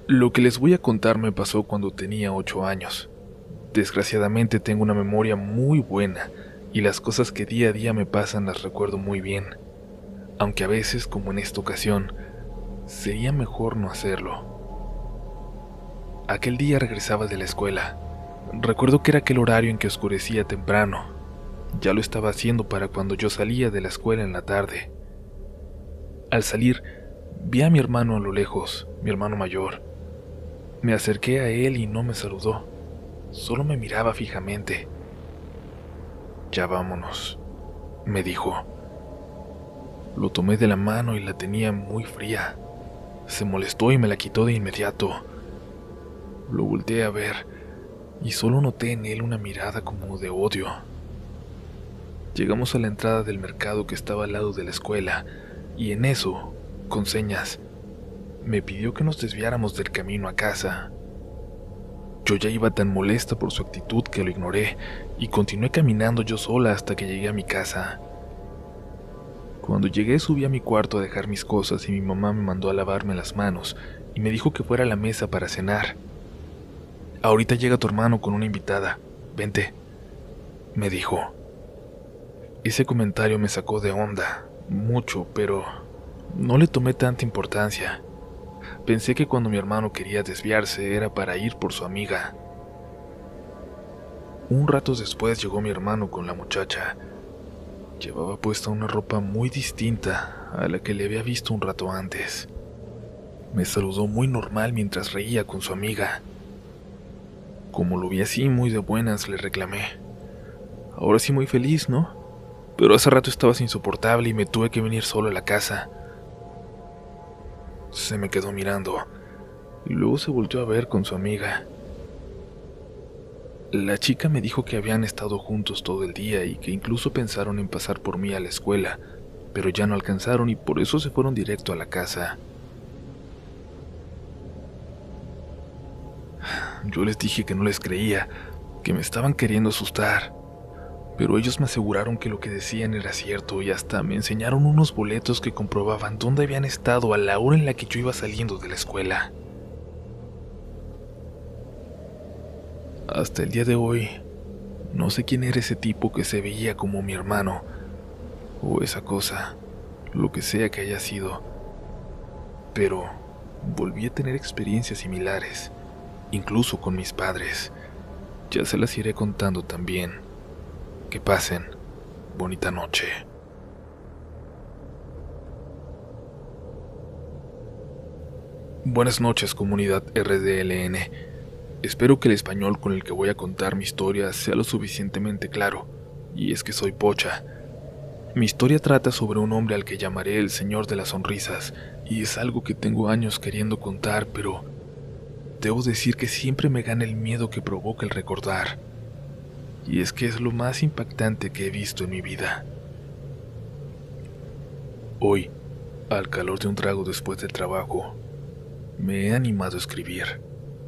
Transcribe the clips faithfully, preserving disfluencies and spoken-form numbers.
Lo que les voy a contar me pasó cuando tenía ocho años. Desgraciadamente tengo una memoria muy buena y las cosas que día a día me pasan las recuerdo muy bien, aunque a veces, como en esta ocasión, sería mejor no hacerlo. Aquel día regresaba de la escuela. Recuerdo que era aquel horario en que oscurecía temprano. Ya lo estaba haciendo para cuando yo salía de la escuela en la tarde. Al salir, vi a mi hermano a lo lejos, mi hermano mayor. Me acerqué a él y no me saludó, solo me miraba fijamente. «Ya vámonos», me dijo. Lo tomé de la mano y la tenía muy fría. Se molestó y me la quitó de inmediato. Lo volteé a ver y solo noté en él una mirada como de odio. Llegamos a la entrada del mercado que estaba al lado de la escuela y en eso, con señas, me pidió que nos desviáramos del camino a casa. Yo ya iba tan molesta por su actitud que lo ignoré y continué caminando yo sola hasta que llegué a mi casa. Cuando llegué subí a mi cuarto a dejar mis cosas y mi mamá me mandó a lavarme las manos y me dijo que fuera a la mesa para cenar. «Ahorita llega tu hermano con una invitada, vente», me dijo. Ese comentario me sacó de onda, mucho, pero no le tomé tanta importancia. Pensé que cuando mi hermano quería desviarse era para ir por su amiga. Un rato después llegó mi hermano con la muchacha. Llevaba puesta una ropa muy distinta a la que le había visto un rato antes. Me saludó muy normal mientras reía con su amiga. Como lo vi así muy de buenas, le reclamé. «Ahora sí muy feliz, ¿no? Pero hace rato estabas insoportable y me tuve que venir solo a la casa». Se me quedó mirando y luego se volteó a ver con su amiga. La chica me dijo que habían estado juntos todo el día y que incluso pensaron en pasar por mí a la escuela, pero ya no alcanzaron y por eso se fueron directo a la casa. Yo les dije que no les creía, que me estaban queriendo asustar, pero ellos me aseguraron que lo que decían era cierto y hasta me enseñaron unos boletos que comprobaban dónde habían estado a la hora en la que yo iba saliendo de la escuela. Hasta el día de hoy, no sé quién era ese tipo que se veía como mi hermano, o esa cosa, lo que sea que haya sido, pero volví a tener experiencias similares, incluso con mis padres. Ya se las iré contando también. Que pasen bonita noche. Buenas noches, comunidad R D L N. Espero que el español con el que voy a contar mi historia sea lo suficientemente claro, y es que soy pocha. Mi historia trata sobre un hombre al que llamaré el Señor de las Sonrisas, y es algo que tengo años queriendo contar, pero debo decir que siempre me gana el miedo que provoca el recordar. Y es que es lo más impactante que he visto en mi vida. Hoy, al calor de un trago después del trabajo, me he animado a escribir.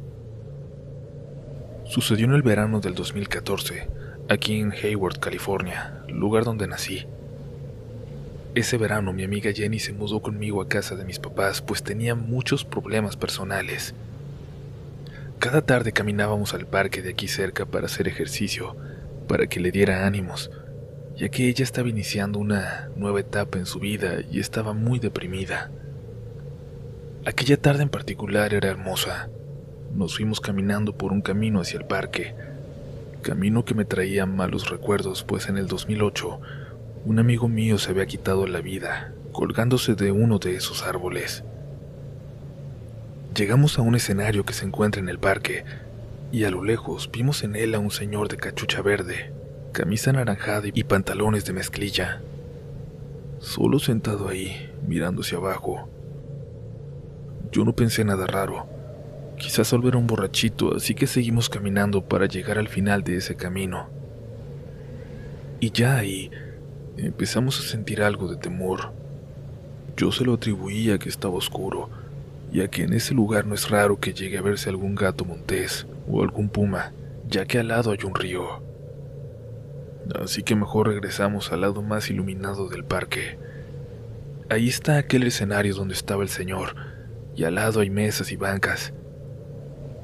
Sucedió en el verano del dos mil catorce, aquí en Hayward, California, lugar donde nací. Ese verano mi amiga Jenny se mudó conmigo a casa de mis papás, pues tenía muchos problemas personales. Cada tarde caminábamos al parque de aquí cerca para hacer ejercicio, para que le diera ánimos, ya que ella estaba iniciando una nueva etapa en su vida y estaba muy deprimida. Aquella tarde en particular era hermosa. Nos fuimos caminando por un camino hacia el parque, camino que me traía malos recuerdos, pues en el dos mil ocho un amigo mío se había quitado la vida, colgándose de uno de esos árboles. Llegamos a un escenario que se encuentra en el parque, y a lo lejos vimos en él a un señor de cachucha verde, camisa anaranjada y pantalones de mezclilla, solo sentado ahí, mirando hacia abajo. Yo no pensé nada raro, quizás solo era un borrachito, así que seguimos caminando para llegar al final de ese camino. Y ya ahí empezamos a sentir algo de temor. Yo se lo atribuía a que estaba oscuro, y a que en ese lugar no es raro que llegue a verse algún gato montés o algún puma, ya que al lado hay un río. Así que mejor regresamos al lado más iluminado del parque. Ahí está aquel escenario donde estaba el señor, y al lado hay mesas y bancas,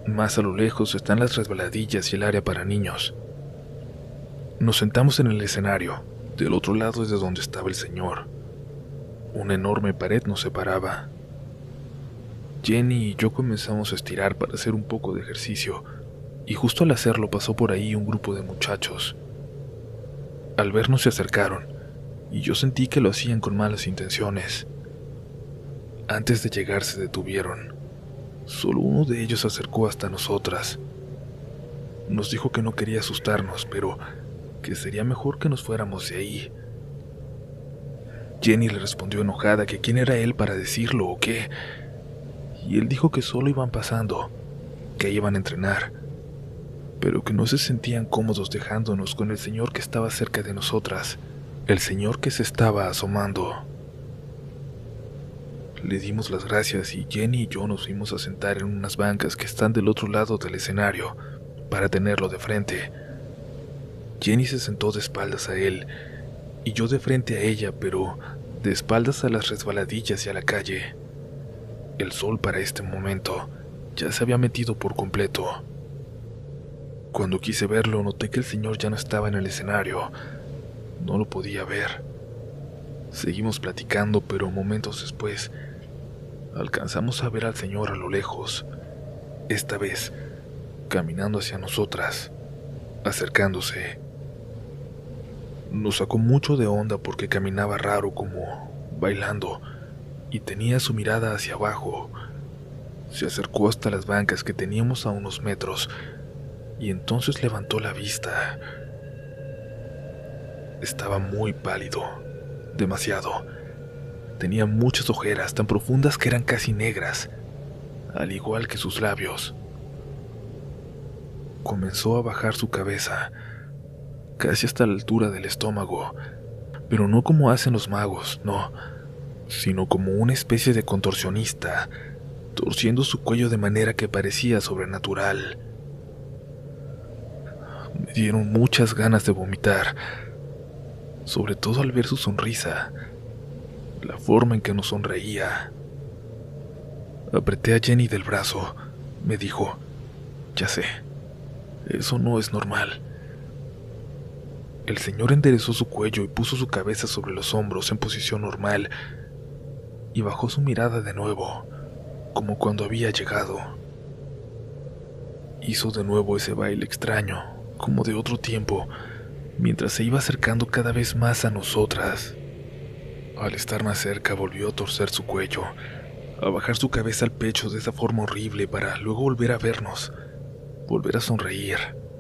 Más a lo lejos están las resbaladillas y el área para niños. Nos sentamos en el escenario. Del otro lado es de donde estaba el señor. Una enorme pared nos separaba. Jenny y yo comenzamos a estirar para hacer un poco de ejercicio, y justo al hacerlo pasó por ahí un grupo de muchachos. Al vernos se acercaron, y yo sentí que lo hacían con malas intenciones. Antes de llegar se detuvieron. Solo uno de ellos se acercó hasta nosotras. Nos dijo que no quería asustarnos, pero que sería mejor que nos fuéramos de ahí. Jenny le respondió enojada que quién era él para decirlo o qué, y él dijo que solo iban pasando, que iban a entrenar, pero que no se sentían cómodos dejándonos con el señor que estaba cerca de nosotras, el señor que se estaba asomando. Le dimos las gracias y Jenny y yo nos fuimos a sentar en unas bancas que están del otro lado del escenario, para tenerlo de frente. Jenny se sentó de espaldas a él, y yo de frente a ella, pero de espaldas a las resbaladillas y a la calle. El sol para este momento ya se había metido por completo. Cuando quise verlo, noté que el señor ya no estaba en el escenario. No lo podía ver. Seguimos platicando, pero momentos después alcanzamos a ver al señor a lo lejos, esta vez caminando hacia nosotras, acercándose. Nos sacó mucho de onda porque caminaba raro, como bailando, y tenía su mirada hacia abajo. Se acercó hasta las bancas que teníamos a unos metros, y entonces levantó la vista. Estaba muy pálido, demasiado. Tenía muchas ojeras tan profundas que eran casi negras, al igual que sus labios. Comenzó a bajar su cabeza, casi hasta la altura del estómago, pero no como hacen los magos, no, sino como una especie de contorsionista, torciendo su cuello de manera que parecía sobrenatural. Me dieron muchas ganas de vomitar, sobre todo al ver su sonrisa, la forma en que nos sonreía. Apreté a Jenny del brazo. Me dijo, ya sé, eso no es normal. El señor enderezó su cuello y puso su cabeza sobre los hombros en posición normal, y bajó su mirada de nuevo, como cuando había llegado. Hizo de nuevo ese baile extraño, como de otro tiempo, mientras se iba acercando cada vez más a nosotras. Al estar más cerca volvió a torcer su cuello, a bajar su cabeza al pecho de esa forma horrible para luego volver a vernos, volver a sonreír.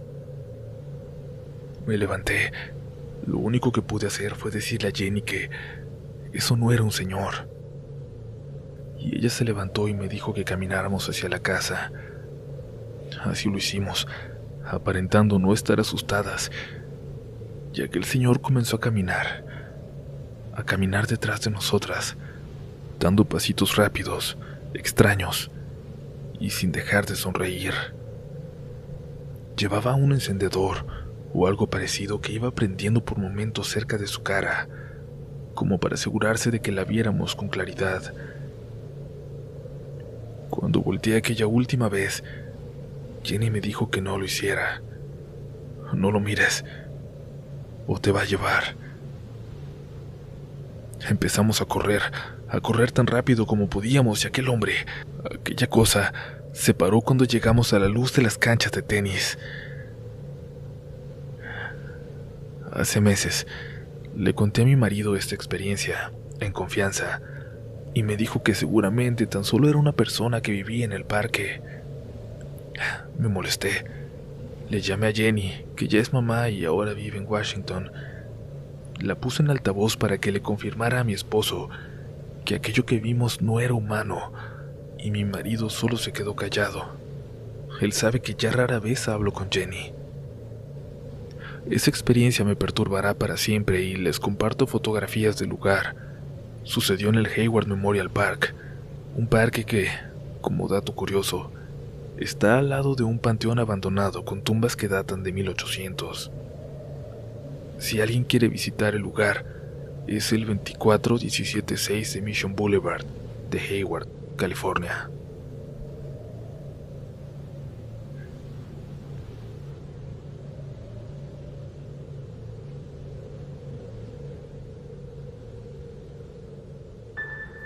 Me levanté. Lo único que pude hacer fue decirle a Jenny que eso no era un señor. Y ella se levantó y me dijo que camináramos hacia la casa. Así lo hicimos, aparentando no estar asustadas, ya que el señor comenzó a caminar, a caminar detrás de nosotras, dando pasitos rápidos, extraños, y sin dejar de sonreír. Llevaba un encendedor o algo parecido que iba prendiendo por momentos cerca de su cara, como para asegurarse de que la viéramos con claridad. Cuando volteé aquella última vez, Jenny me dijo que no lo hiciera. No lo mires, o te va a llevar. Empezamos a correr, a correr tan rápido como podíamos, y aquel hombre, aquella cosa, se paró cuando llegamos a la luz de las canchas de tenis. Hace meses le conté a mi marido esta experiencia, en confianza, y me dijo que seguramente tan solo era una persona que vivía en el parque. Me molesté. Le llamé a Jenny, que ya es mamá y ahora vive en Washington. La puse en altavoz para que le confirmara a mi esposo que aquello que vimos no era humano, y mi marido solo se quedó callado. Él sabe que ya rara vez hablo con Jenny. Esa experiencia me perturbará para siempre y les comparto fotografías del lugar. Sucedió en el Hayward Memorial Park, un parque que, como dato curioso, está al lado de un panteón abandonado con tumbas que datan de mil ochocientos. Si alguien quiere visitar el lugar, es el veinticuatro diecisiete seis de Mission Boulevard de Hayward, California.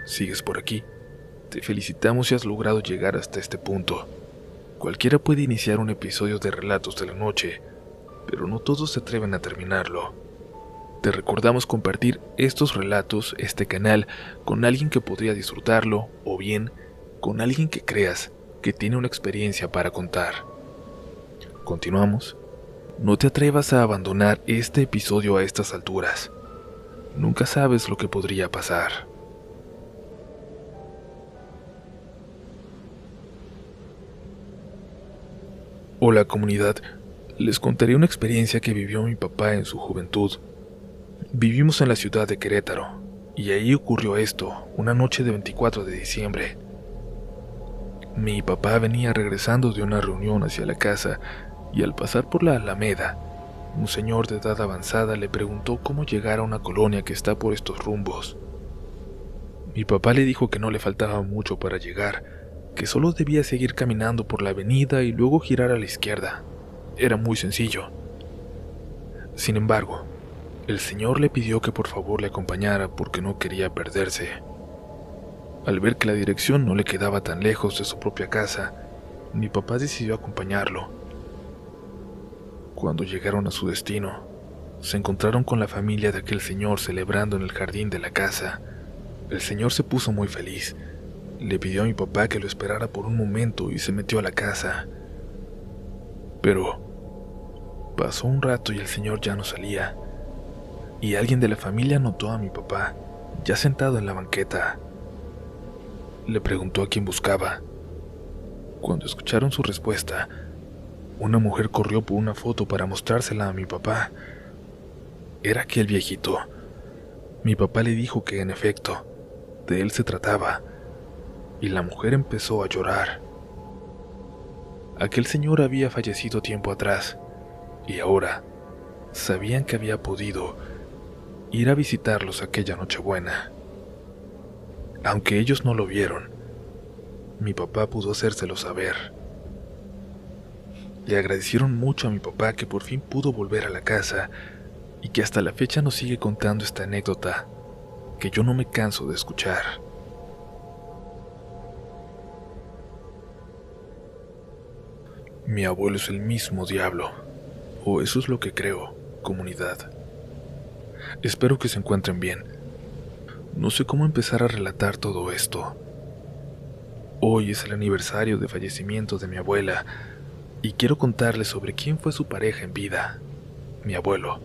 ¿Sigues por aquí? Te felicitamos si has logrado llegar hasta este punto. Cualquiera puede iniciar un episodio de Relatos de la Noche, pero no todos se atreven a terminarlo. Te recordamos compartir estos relatos, este canal, con alguien que podría disfrutarlo, o bien con alguien que creas que tiene una experiencia para contar. Continuamos. No te atrevas a abandonar este episodio a estas alturas. Nunca sabes lo que podría pasar. Hola comunidad, les contaré una experiencia que vivió mi papá en su juventud. Vivimos en la ciudad de Querétaro, y ahí ocurrió esto, una noche de veinticuatro de diciembre. Mi papá venía regresando de una reunión hacia la casa, y al pasar por la Alameda, un señor de edad avanzada le preguntó cómo llegar a una colonia que está por estos rumbos. Mi papá le dijo que no le faltaba mucho para llegar, que solo debía seguir caminando por la avenida y luego girar a la izquierda. Era muy sencillo. Sin embargo, el señor le pidió que por favor le acompañara porque no quería perderse. Al ver que la dirección no le quedaba tan lejos de su propia casa, mi papá decidió acompañarlo. Cuando llegaron a su destino, se encontraron con la familia de aquel señor celebrando en el jardín de la casa. El señor se puso muy feliz. Le pidió a mi papá que lo esperara por un momento y se metió a la casa. Pero pasó un rato y el señor ya no salía, y alguien de la familia notó a mi papá, ya sentado en la banqueta. Le preguntó a quién buscaba. Cuando escucharon su respuesta, una mujer corrió por una foto para mostrársela a mi papá. Era aquel viejito. Mi papá le dijo que, en efecto, de él se trataba, y la mujer empezó a llorar. Aquel señor había fallecido tiempo atrás, y ahora sabían que había podido ir a visitarlos aquella Nochebuena. Aunque ellos no lo vieron, mi papá pudo hacérselo saber. Le agradecieron mucho a mi papá que por fin pudo volver a la casa y que hasta la fecha nos sigue contando esta anécdota que yo no me canso de escuchar. Mi abuelo es el mismo diablo, o eso es lo que creo, comunidad. Espero que se encuentren bien. No sé cómo empezar a relatar todo esto. Hoy es el aniversario de fallecimiento de mi abuela, y quiero contarles sobre quién fue su pareja en vida, mi abuelo.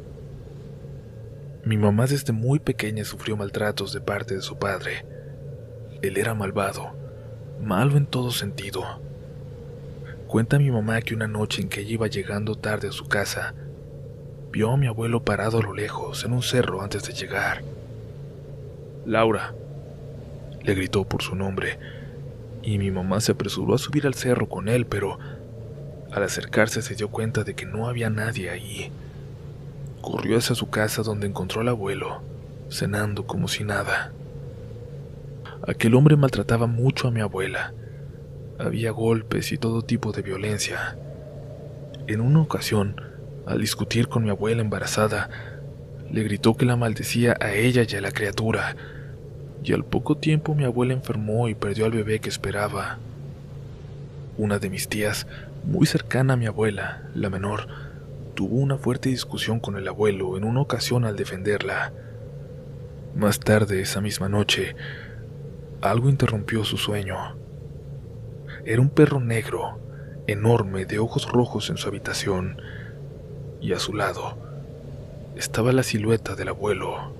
Mi mamá desde muy pequeña sufrió maltratos de parte de su padre. Él era malvado, malo en todo sentido. Cuenta mi mamá que una noche en que ella iba llegando tarde a su casa, vio a mi abuelo parado a lo lejos en un cerro antes de llegar. «Laura», le gritó por su nombre, y mi mamá se apresuró a subir al cerro con él, pero al acercarse se dio cuenta de que no había nadie ahí. Corrió hacia su casa donde encontró al abuelo, cenando como si nada. Aquel hombre maltrataba mucho a mi abuela. Había golpes y todo tipo de violencia. En una ocasión, al discutir con mi abuela embarazada, le gritó que la maldecía a ella y a la criatura, y al poco tiempo mi abuela enfermó y perdió al bebé que esperaba. Una de mis tías, muy cercana a mi abuela, la menor, tuvo una fuerte discusión con el abuelo en una ocasión al defenderla. Más tarde esa misma noche, algo interrumpió su sueño. Era un perro negro, enorme, de ojos rojos en su habitación, y a su lado estaba la silueta del abuelo.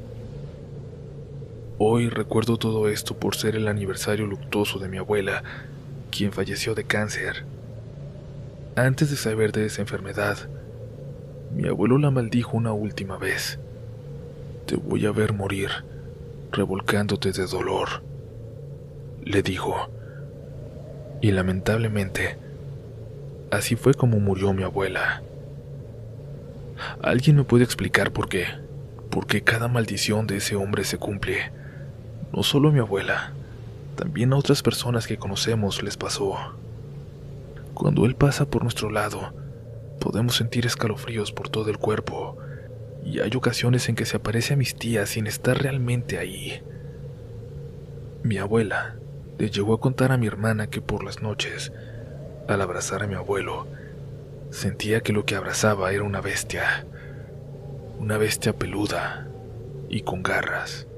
Hoy recuerdo todo esto por ser el aniversario luctuoso de mi abuela, quien falleció de cáncer. Antes de saber de esa enfermedad, mi abuelo la maldijo una última vez. «Te voy a ver morir, revolcándote de dolor», le dijo. Y lamentablemente, así fue como murió mi abuela. ¿Alguien me puede explicar por qué? ¿Por qué cada maldición de ese hombre se cumple? No solo a mi abuela, también a otras personas que conocemos les pasó. Cuando él pasa por nuestro lado, podemos sentir escalofríos por todo el cuerpo, y hay ocasiones en que se aparece a mis tías sin estar realmente ahí. Mi abuela le llegó a contar a mi hermana que por las noches, al abrazar a mi abuelo, sentía que lo que abrazaba era una bestia, una bestia peluda y con garras.